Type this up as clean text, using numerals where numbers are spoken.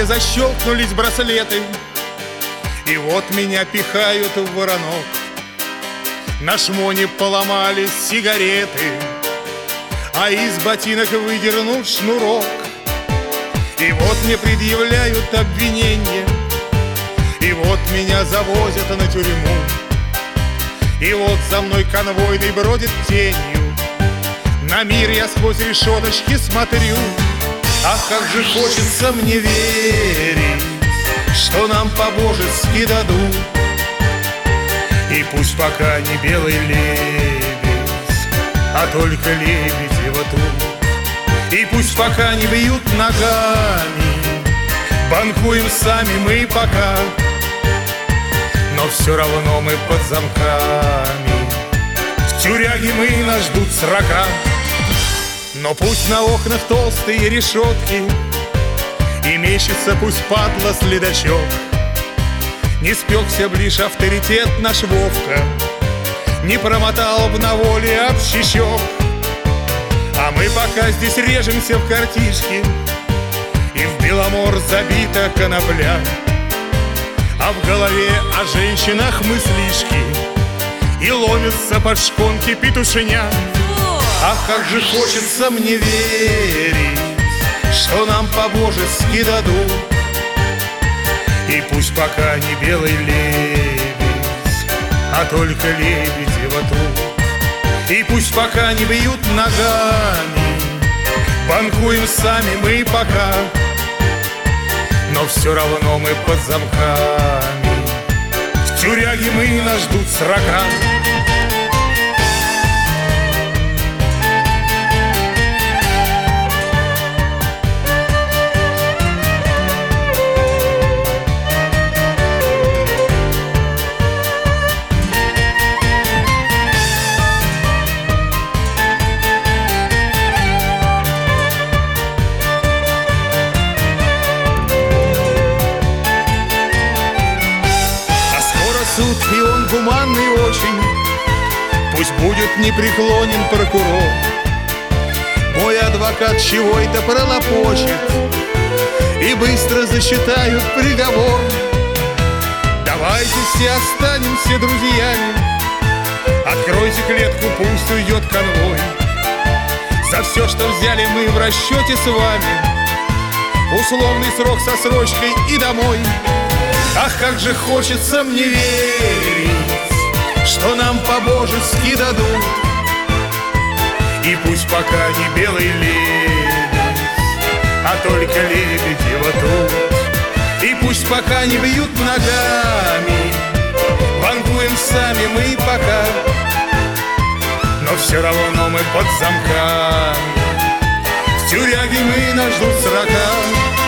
мне защелкнулись браслеты, и вот меня пихают в воронок. На шмоне поломались сигареты, а из ботинок выдернут шнурок. И вот мне предъявляют обвинение, и вот меня завозят на тюрьму. И вот за мной конвойный бродит тенью, на мир я сквозь решеточки смотрю. Ах, как же хочется мне верить, что нам по-божески дадут. И пусть пока не белый лебедь, а только Лебедева тут. И пусть пока не бьют ногами, банкуем сами мы пока, но все равно мы под замками. В тюряге мы, нас ждут срока. Но пусть на окнах толстые решетки, и мечется пусть падла следачок. Не спекся ближ авторитет наш Вовка, не промотал б на воле об щечок. А мы пока здесь режемся в картишки, и в Беломор забита конопля, а в голове о женщинах мыслишки, и ломятся под шконки петушиня. Ах, как же хочется мне верить, что нам по-божески дадут. И пусть пока не белый лебедь, а только Лебедева тут. И пусть пока не бьют ногами, банкуем сами мы пока, но все равно мы под замками. В тюряге мы, нас ждут срока. Суд, и он гуманный очень, пусть будет непреклонен прокурор. Мой адвокат чего-то пролопочет, и быстро засчитают приговор. Давайте все останемся друзьями, откройте клетку, пусть уйдет конвой. За все, что взяли мы в расчете с вами, условный срок со срочкой и домой. Ах, как же хочется мне верить, что нам по-божески дадут. И пусть пока не белый лебедь, а только Лебедева тут. И пусть пока не бьют ногами, банкуем сами мы пока, но все равно мы под замками. В тюряге мы, нас ждут срока.